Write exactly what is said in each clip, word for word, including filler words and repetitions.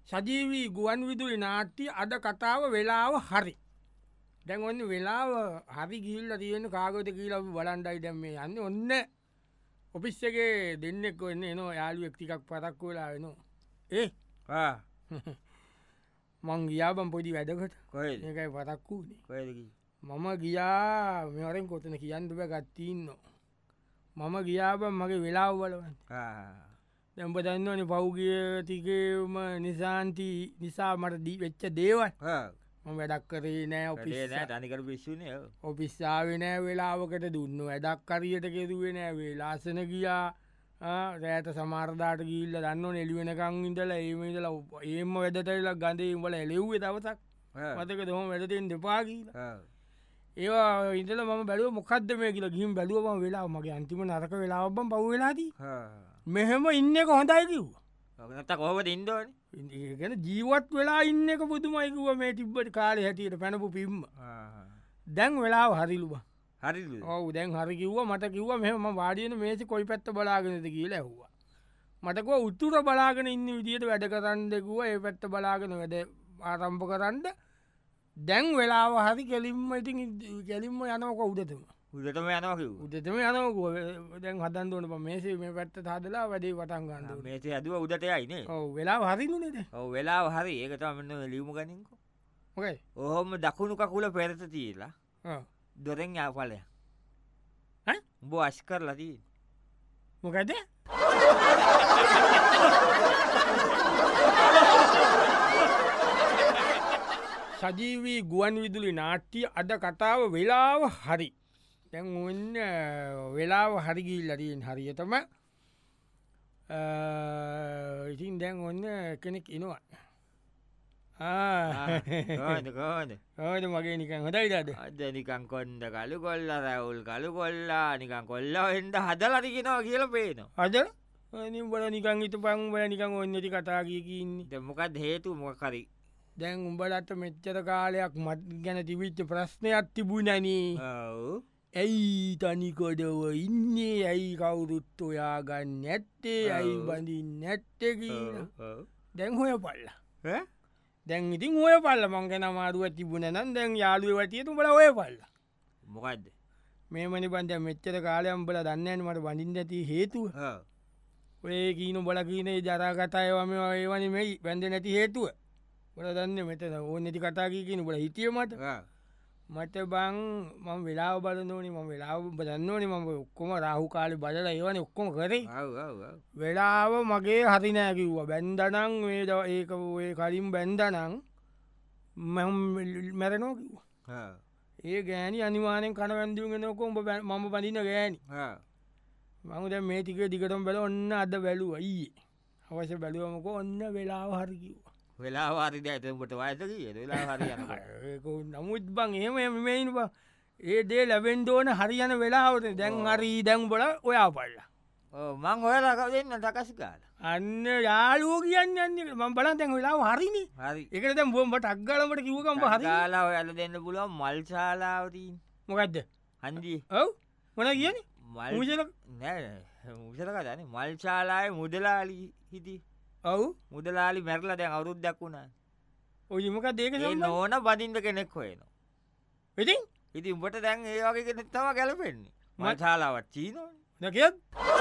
සජීවී ගුවන් විදුලි නාට්‍ය අද කතාව වෙලාව හරි දැන් ඔන්න වෙලාව හරි ගිල්ල තියෙන කාගත කියීල බලන්ඩයි දැම් මේ යන්න ඔන්න ඔපිස්සගේ දෙන්නෙක් ඔන්න එනවා යාලුවෙක් ටිකක් පතක් වෙලා වෙනවා ඒ මං ගියාබම් පොඩි වැඩකට කොයකයි පතක් වූනේ මම ගියා මෙවරෙන් කොතන කියන්නව ගත්තින්න මම ගියාබම් මගේ වෙලාව බලවන් දැම්ප දන්නවන පෞගිය තිකම නිසාන්ති නිසා මට දී වෙච්ච දේවල් වැඩක් කරේ නෑ ඔපිස් අනිකර පිස්සුනේ ඔපිස්සාාවෙනෑ වෙලාවකට දුන්න වැඩක් කරියට කෙරුවෙනෑ වෙලාසන ගියා රෑත සමාර්ධාට ගිල්ල දන්න එලිවෙනකං ඉඳල ඒම ඉදල ඒම වැඩටලක් ගඳේ වල එලෙව්ේ දවසක් මතක දොම වැඩතෙන් දෙපා කියලා ඒවා ඉදල ම බැලුව මොකක්ද මේ කියලා ගිහිම් බැලුවම වෙලා මගේ අන්තිම නරක වෙලාවබම් පවවෙලාදී මෙහෙම ඉන්න එක හොඳයි කිව් නත කොහොමට ඉන්දෝන ගැන ජීවත් වෙලා ඉන්න එක පුදුමයිකුව මේ තිබ්බට කාලය හැටියට පැනපු පිම්ම දැන් වෙලාව හරිලුව හරි ඔවු දැන් හරි කිව්ව මට කිව්ව මෙම වාඩියන මේසි කොයි පැත්ත බලාගෙනද කියලා ඇහ්වා මටකුව උත්තුර බලාගෙන ඉන්න විදියට වැඩ කරන්න දෙකුව ඒ පැත්ත බලාගෙන වැඩ ආරම්භ කරන්න දැන් වෙලාව හරි කෙලින්ම ඉතින් කෙලින්ම යනවක උදතම උදටම යනක උදටම යනක දැන් හදන්දුවන මේසේ මේ පැත්ත හදලා වැඩේ වටන් ගන්න මේසේ ඇදුව උදටයයිනේ වෙලා හරිනුනේද වෙලා හරි ඒකතමන්න ලියුම ගනින්ක මොකයි ඔහොම දකුණු කකුල පෙරත තියලා දොරෙන් යාපලය උඹ අශ් කරලදී මොකද සජීවී ගුවන් විදුලි නාට්‍ය අද කතාව වෙලාව හරි දැන් ඔන්න වෙලාව හරිගිල්ලදීන් හරියතම ඉතින් දැන් ඔන්න කෙනෙක් එනවා ඕද මගේ නිකන් හොදයි දද අද නිකන් කොන්ද කලු කොල්ල රැවුල් කලු කොල්ලා නිකන් කොල්ලා එන්ට හදලරිගෙනවා කියල පේනවා අද බල නිකන් ඉත පං බල නිකන් ඔන්නති කතා කියකින්නේ මොකක්ද හේතු මොකරි දැන් උඹලට මෙච්චර කාලයක් මත් ගැන තිවිච්ච ප්‍රශ්නයක් තිබුණනී ඇයි තනිකොඩව ඉන්නේ ඇයි කවුරුත් ඔයා ගන්න නැත්තේ ඇයි බඳින් නැත්තක දැන් හොය පල්ල දැන් ඉතින් ඔය පල්ල මංගෙන මාරුව තිබුණ නම් දැන් යාළුව වටියතු බල ඔය පල්ල මොකක්ද මේ මනි පන්ද මෙච්චර කාලයම් බල දන්නන්න මට බඳින් ඇති හේතුව ඔය කීනු බල කීනේ ජරාකතායවම ඒවනි මෙයි පැන්ද නැති හේතුව බල දන්න මෙතන ඕ නැති කතාකිකින බල හිටිය මට මට බං මම වෙලාව බලනෝනි ම වෙලාව බදන්නවනි මම ඔක්කොම රාහු කාලි බදල ඒවන ඔක්කොම කරේ වෙලාව මගේ හරිනෑකිව්ව බැන්දනං වේද ඒක ඒ කලින් බැන්දනං මැරනෝ කිව්ව ඒ ගෑනි අනිවානෙන් කන වැන්දිුගෙනකො මම පඳින ගෑනි මංද මේ ටික දිගටම් බැල ඔන්න අද බැලුව ඊයේ අවශ්‍ය බැලුවමක ඔන්න වෙලාව හරිකිව්ව වෙලා වාරිද ඇතට වයත නමුත් බං එහෙම මෙයින් බ ඒ දේ ලැබෙන්ඩෝන හරියන වෙලාවට දැන් හරි දැන් බොල ඔයා පල්ල මං හොයලාක දෙන්න තකසි කාල අන්න යාලුව කියන්න යන්න මං බලන් දැන් වෙලාව හරිනි හරි එක දැම් බොම්බට අක්ගලමට කිවකම් හරිලාව ඇල දෙන්න පුලුව මල්ශාලාවතින් මොකක්ද හන්දී ඔව් මොන කියන මල්ජල නෑ මුසලක දන මල්ශාලාය මුදලාලි හිටි ඔවු මුදලාලි මැරල දැන් අවුරුද්දක් වුණා ඔයමක දේක ඕන බදින්ද කෙනෙක් හොයන ඉතින් ඉති උඹට දැන් ඒ වගේ කෙනෙක් තම ගැලපෙන්නේ මචාලාවත් චීනෝ නැකිය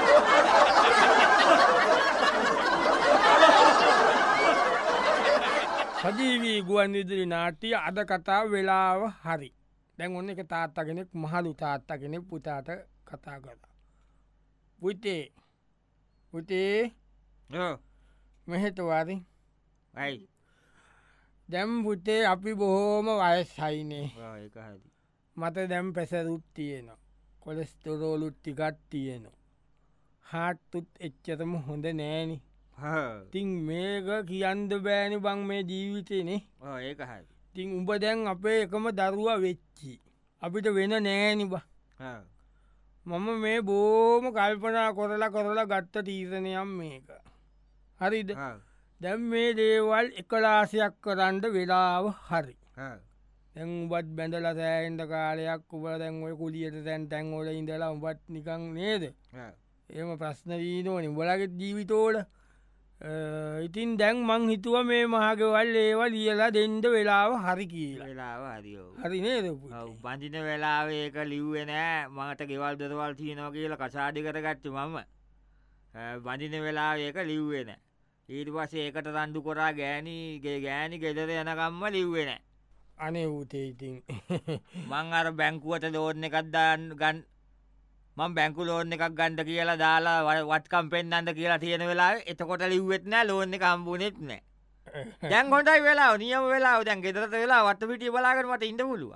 සජීවී ගුවන් විදුලි නාට්‍ය අද කතා වෙලාව හරි දැන් ඔන්න එක තාත්තා කෙනෙක් මහලු තාත්තා කෙනෙක් පුතාට කතා කලා පුතේ පුතේ මෙහෙතවාද ඇයි දැම් පුතේ අපි බොහෝම වයස් හයිනේ මත දැම් පැසරුත් තියෙනවා කොලස්තොරෝලුත් ටිකත් තියෙනවා හාට්තුත් එච්චතම හොඳ නෑනි තිං මේක කියන්ද බෑනි බං මේ ජීවිතයනේ ඒක හ තිං උඹ දැන් අපේ එකම දරුව වෙච්චි අපිට වෙන නෑනි බ මම මේ බෝම කල්පනා කොරලා කොරලා ගත්ත තීරණයම් මේක හරිද දැම් මේ දේවල් එකලාසයක් කරන්න වෙලාව හරි දැන් උබත් බැඳල සෑන්ට කාලයක් උබ දැන් ඔය කුලියට තැන් තැන්වල ඉඳලා උබත් නිකං නේද ඒම ප්‍රශ්න වීනෝනි බලගෙත් ජීවිතෝල ඉතින් දැන් මං හිතුව මේ මහගවල් ඒවා ලියලා දෙන්ඩ වෙලාව හරි කියලා වෙලාව හරිෝ හරි නේද බඳින වෙලාව ඒක ලිව්වෙ නෑ මට ගෙවල් දොරවල් තියනෝ කියලා කසාඩි කරගත්ත මම බඳින වෙලා ඒක ලිව්වෙන ඊට පස්සේ ඒකට රණ්ඩු කොරා ගෑනීගේ ගෑනි ගෙදර යනකම්ම ලිව්වෙන අනේ වූතේ ඉතින් මං අර බැංකුවට ලෝන්න එකක්දාන්න ගන් මං බැංකු ලෝන්න එකක් ගණ්ඩ කියලා දාලා වටකම් පෙන්න්නද කියලා තියෙන වෙලා එතකොට ලිව්වෙත් නෑ ලෝන්න එක හම්බුනෙත් නෑ දැන් හොටයි වෙලා නියම වෙලා දැන් ගෙදරට වෙලා වට පිටිය බලාගනට ඉඳ පුළුව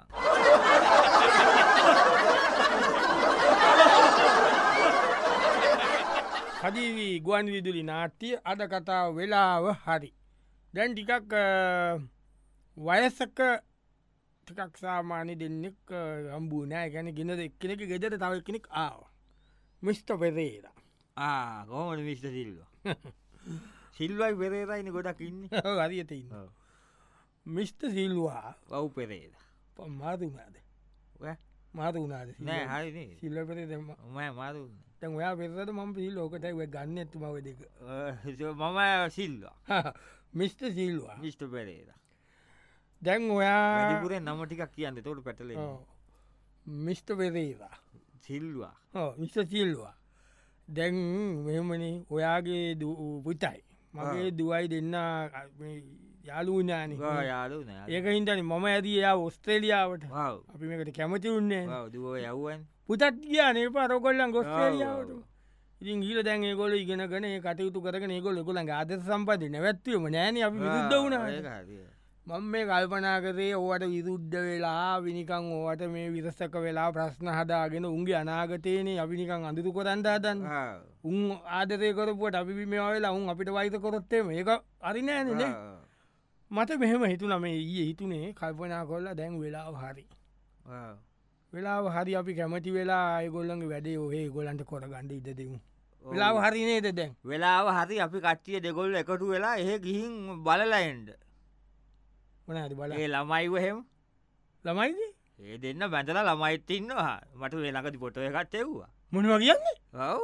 හදිවී ගුවන් විදුලි නාට්‍ය අද කතාව වෙලාව හරි දැන් ටිකක් වයසක ටිකක් සාමාන්‍ය දෙන්නෙක් හම්බූ නෑ ගැන ගෙනද එක්කෙනෙක ගෙදර තව කෙනෙක් ආව මිස්ට පෙරේර ගෝමට මිස්ට සිල්ව සිල්වයි පෙරේරයින ගොඩක් ඉන්න හරියට ඉන්න මිස්ට සිල්වා වව් පෙරේද මාතුනාද මාත වුණාද නෑ හරි සිල්ල පෙරේ දෙම මාරු තැන් ඔයා පෙරට මම පිල් ලෝකට ගන්න ඇතුමව දෙක මම සිල්වා මිස්ට සිල්වා මිස්ට පෙරේද දැන් ඔයා පුරේ නම ටිකක් කියන්න තොට පැටල මිස්ට පෙරේවා සිල්වා මිස්ට සිල්වා දැන් මෙමන ඔයාගේ පුතයි මගේ දුවයි දෙන්න යාලූනාන යාලු ඒක හින්තන මම ඇදී එයා ඔස්ට්‍රේලියාවට අපි මේකට කැමති උන්නේ දුව යව්වන් පුතත් කියනේ පරකොල්ලන් ගොස්ට්‍රේලියාවට ඉතින් ගීල දැන් ගොල ඉගෙන ගන කටයුතු කරන ගොල ගොලන් ආද සම්පති නැවැත්වීම නෑන අපි විරුද්ධ වුණ මං මේ කල්පනා කරේ ඕවට විරුද්ධ වෙලා විනිකං ඕවට මේ විරසක වෙලා ප්‍රශ්න හදාගෙන උන්ගේ අනාගතයනේ අපිනිකං අඳුතු කොරන්ට දන්න උන් ආදරය කරපුට අපි මේ වෙලා උන් අපිට වයිත කොරොත්තේ මේක අරිනෑනනේ මට මෙහෙම හිතුන මේ ඊය හිතුනේ කල්පනා කොල්ලා දැන් වෙලාව හරි වෙලාව හරි අපි කැමති වෙලා අයගොල්ලන්ගේ වැඩේ ඔහේ ගොලන්ට කොර ගණඩ ඉද දෙමු වෙලාව හරි නේද දැන් වෙලාව හරි අපි කට්ටිය දෙගොල්ල එකටු වෙලා එහ ගිහින් බලලයින්ඩ මොනද බල ඒ ළමයිව හෙම ළමයිද ඒ දෙන්න බැඳල ළමයිත් ඉන්නවා මට වෙලකති පොටෝ එකත් එව්වා මොනවා කියන්නේ ඔව්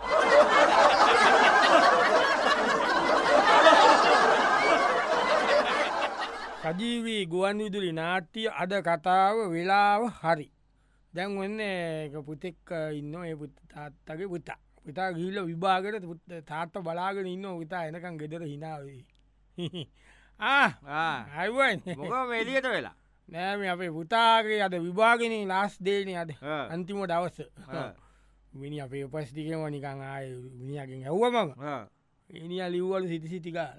සජීවී ගුවන් විදුලි නාට්‍ය අද කතාව වෙලාව හරි දැන් ඔන්න පුතෙක් ඉන්න ඒ තාත්තගේ පුතා පුතා ගිල්ල විභාගට පුත් තාත්ත බලාගෙන ඉන්න විතා එනකම් ගෙදර හිනාවේ අයිවයි මොක මේලියට වෙලා නෑම අපේ පුතාගේ අද විභාගෙන ලාස් දේන අද අන්තිම දවස විනි අපේ උපස්තිකම නිකං ආය විනිියගෙන් ඇව්වමම ඉනිිය ලිව්වල සිටි සිටිකාල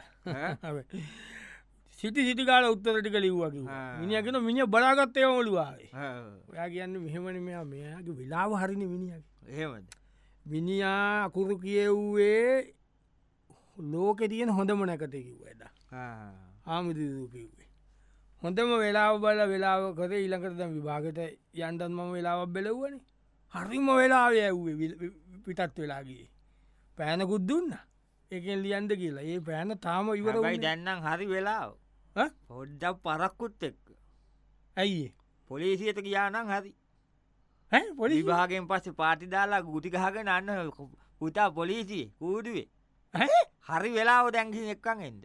සිටි සිටිකාල උත්තරටික ලිව්වකි මිනිියගෙන මිනිිය බලාගත්තය ඔලුවාේ ඔයා කියන්න මෙහෙමන මෙයා මෙයාගේ වෙලාව හරින විනිිය එහෙමද මිනිියා අකුරු කියව්වේ ලෝක තියෙන් හොඳම නැකට කිව්වද ආමුදකිවේ හොඳම වෙලාව බල වෙලාව කර ඊළඟට දැම් විභාගත යන්තන් මම වෙලාවක් බෙලව්වන හරිම වෙලාව ඇව්වේ පිටත් වෙලාගේ පෑනකුත් දුන්න එකෙන් ලියන්ද කියලා ඒ පෑන තාම ඉවරයි දැන්නම් හරි වෙලාව හොඩ්ඩක් පරක්කුත් එක්ක ඇයි පොලිසියට කියානම් හරි පොලි විභාගෙන් පස්සේ පාටිදාලා ගුටිකහගෙන අන්න පුතා පොලිසියේ කූඩුවේ හරි වෙලාව දැන්ගි එක්කන් එන්ද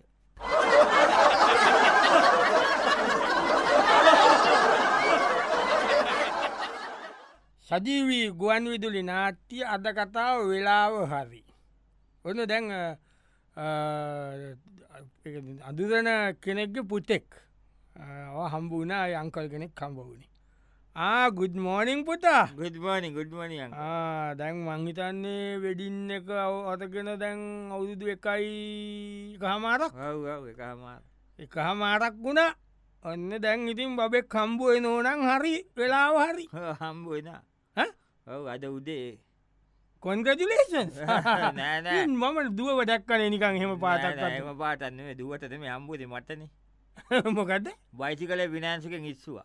සජීවී ගුවන් විදුලි නාට්‍ය අද කතාව වෙලාව හරි ඔන්න දැන් අදුරන කෙනෙක්ගේ පුතෙක් හම්බුන අංකල් කෙනෙක් කම්බවුණි ගුඩ් මෝනිින් පුතා ගුඩ්මනි ගුඩ්මනි දැන් මංහිතන්නේ වෙඩින්න එක අතගෙන දැන් අවුදුදු එකයි කහමාරක් එක හමාරක් වුණ ඔන්න දැන් ඉතින් බබෙක් කම්බුව නෝනං හරි වෙලාව හරි හම්බුවෙන ඔව අද උදේ කොන්ගජුලේෂන් නෑ මම දුව ඩක්කන නිකං හෙම පාතක් ම පාටන්න දුවටම හම්බුද මටන මොකද බයිසි කල විනාන්සිකෙන් ඉස්සවා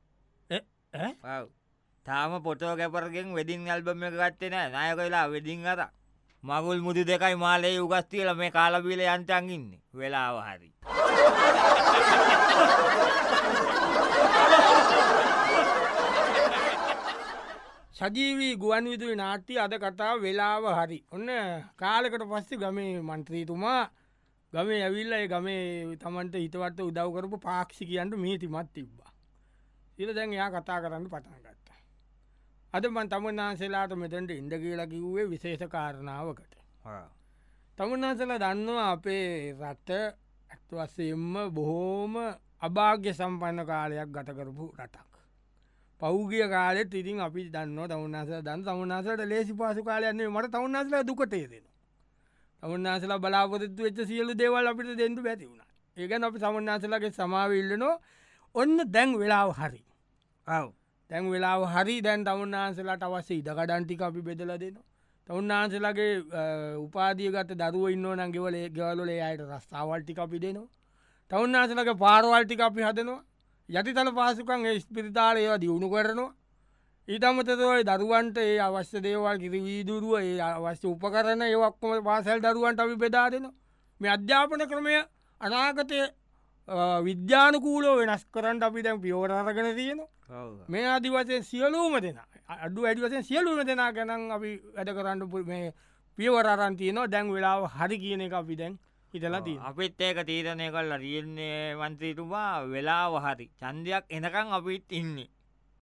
තාම පොටෝ කැපරගෙන් වෙඩින් අල්බම එක ගත්තෙන නායක වෙලා වෙඩින් අර මගුල් මුදු දෙකයි මාලයේ උගස්තියල මේ කාලබීල යන්තන්ගින්න වෙලාව හරි සජීවී ගුවන් විදුලි නාට්‍ය අද කතාව වෙලාව හරි ඔන්න කාලකට පස්සේ ගමේ මන්ත්‍රීතුමා ගමේ ඇවිල්ල ගමේ තමන්ට හිතවට උදව් කරපු පාක්ෂි කියන්ට මීති මත් තිබ්බා. ඉල දැන් එයා කතා කරන්න පටන් ගත්තා. අද මන් තමුන්නාන්සේලාට මෙතැන්ට ඉඩ කියලා කිව්වේ විශේෂ කාරණාවකට. තමුන්නාසලා දන්නවා අපේ රට ඇත්වස්සයෙන්ම බොහෝම අභාග්‍ය සම්පන්න කාලයක් ගත කරපු රටක්. පෞගිය කාලෙත් ඉතින් අපි දන්න තමුන්නාසල දන්න තමුන්නාසලට ලේසි පාසු කාලයන්නේ මට තමුන්නාසල දුකටේ දෙෙන. තමුන්නාසලා බලාපොරත්තු වෙච්ච සියලු දේවල් අපිට දෙන්නු බැති වුණ. ඒකන අපි සමුන්නාසලගේ සමාවල්ලනෝ ඔන්න දැන් වෙලාව හරි. තැන් වෙලාව හරි දැන් තමුන්නාන්සලාට අවස්සේ ඉඩකඩන්ටික අපි බෙදල දෙනවා. තමුන්නාන්සලගේ උපාදියගත දරුව ඉන්න නම් ගෙවලේ ගවලේ අයට රස්සාවල්ටි අපි දෙනවා. තවන්නාසලගේ පාරවල්ටික අපි හදනවා. යටි තල පාසුකන් ස්පිරිතාල ඒවා දියුණු කරනවා. ඊතමතතවයි දරුවන්ට ඒ අවශ්‍ය දේවල් කිරි වීදුරුව ඒ අවශ්‍ය උපකරන ඒවක්කොම පාසැල් දරුවන්ට අපි බෙදා දෙනවා. මේ අධ්‍යාපන ක්‍රමය අනාගතය විද්‍යානකූලෝ වෙනස් කරන්න අපි දැන් පියෝරාරගෙන තියෙනවා. මේ අදිවසයෙන් සියලූම දෙෙන අඩු ඇඩිවසෙන් සියලුම දෙනා ගැනම් අපි වැඩ කරන්න මේ පියවරාරන් තියනවා දැන් වෙලාව හරි කියන එක අපි දැන් හිතලති අපිත් ඒක තීරණය කල්ලා තියන්නේ වන්ත්‍රීතුමා වෙලාව හරි චන්දයක් එනකං අපිත් ඉන්නේ